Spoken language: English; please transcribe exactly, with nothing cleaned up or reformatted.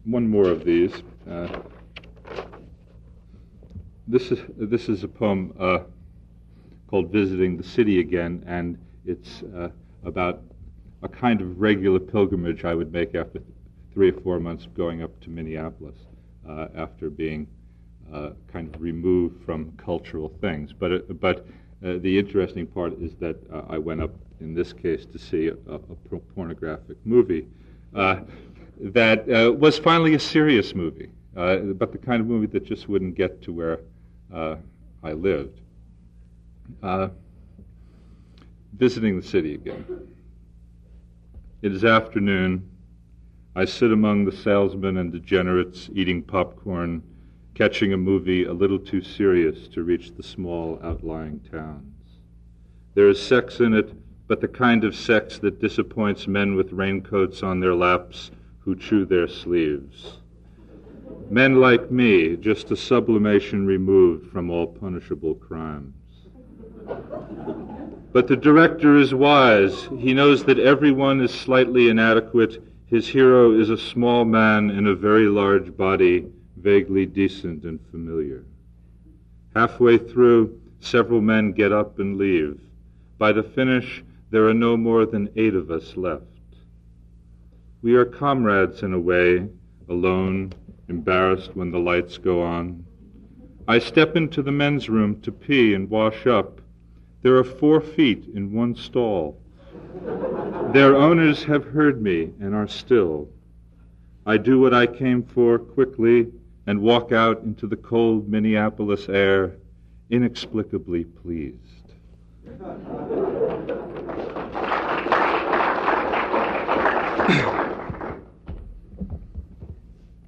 one more of these. Uh, this is this is a poem uh, called "Visiting the City Again," and it's uh, about a kind of regular pilgrimage I would make after th- three or four months of going up to Minneapolis uh, after being uh, kind of removed from cultural things. But it, but uh, the interesting part is that uh, I went up in this case to see a, a pornographic movie uh, that uh, was finally a serious movie, uh, but the kind of movie that just wouldn't get to where uh, I lived. Uh, visiting the city again. It is afternoon. I sit among the salesmen and degenerates eating popcorn, catching a movie a little too serious to reach the small outlying towns. There is sex in it, but the kind of sex that disappoints men with raincoats on their laps who chew their sleeves. Men like me, just a sublimation removed from all punishable crimes. But the director is wise. He knows that everyone is slightly inadequate. His hero is a small man in a very large body, vaguely decent and familiar. Halfway through, several men get up and leave. By the finish, there are no more than eight of us left. We are comrades in a way, alone, embarrassed when the lights go on. I step into the men's room to pee and wash up. There are four feet in one stall. Their owners have heard me and are still. I do what I came for quickly and walk out into the cold Minneapolis air, inexplicably pleased.